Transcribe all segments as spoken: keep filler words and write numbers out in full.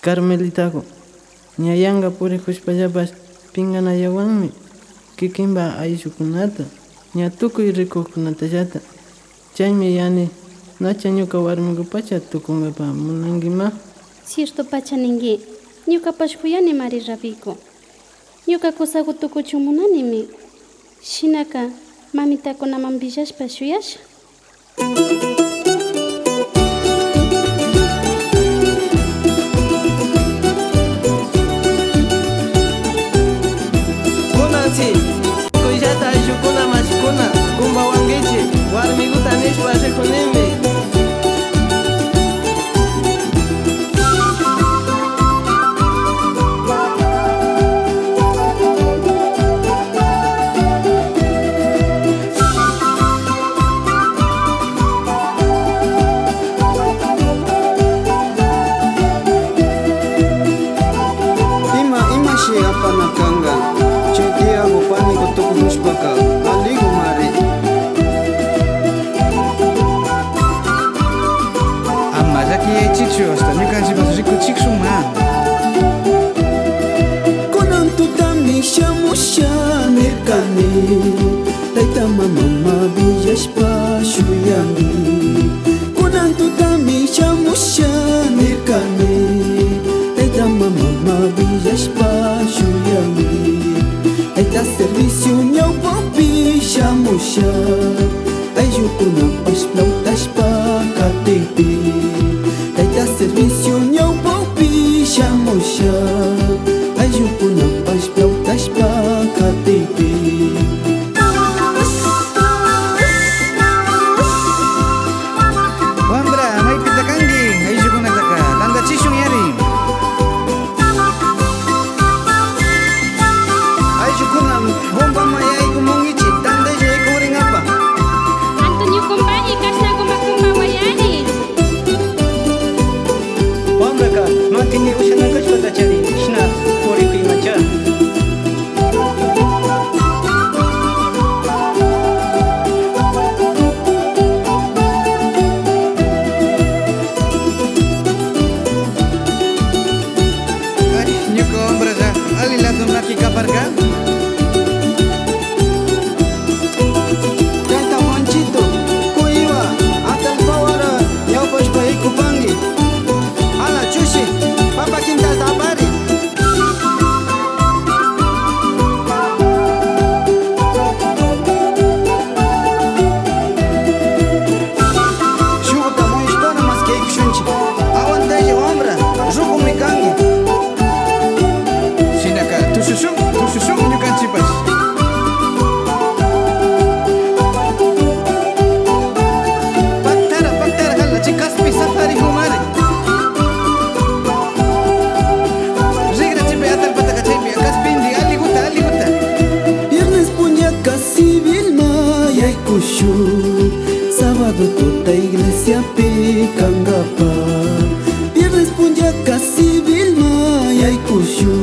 Carmelitaku ñayanqa purikushpallapash pinkanallawanmi kikinpa ayllukunata ña tukuy rikuqkunatallata. Chaymi yani nacha ñuka warmikupacha tukunkapa munankima. Cierto pacha ninki, ñukapash kuyani mari rapiku. Ñuka kusaku tukuchun munanimi. Shinaka mamitakunaman billashpa shuyasha. Kunansi, kuyllata ayllukuna mashikuna kumbawankichi warmikuta nishpa rikunimi. Taita mama billashpa shuyami kunan tutami shamusha nirkani Taita mama billashpa shuyami Taita servicio ñawpapi shamusha ayllukunapash plautashpa katipi Taita servicio ñawpapi shamusha ayllukunapash plautashpa katipi Sábado tota iglesia picangapa Viernes punyaca civil maya y kushu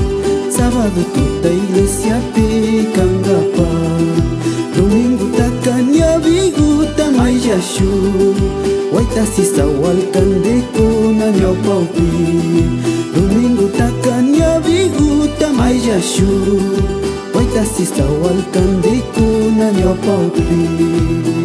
Sábado tota iglesia picangapa Domingo takanya biguta mayashu Waita sisa walkande kuna nyopaupi Domingo takanya biguta mayashu Waita sisa walkande kuna nyopaupi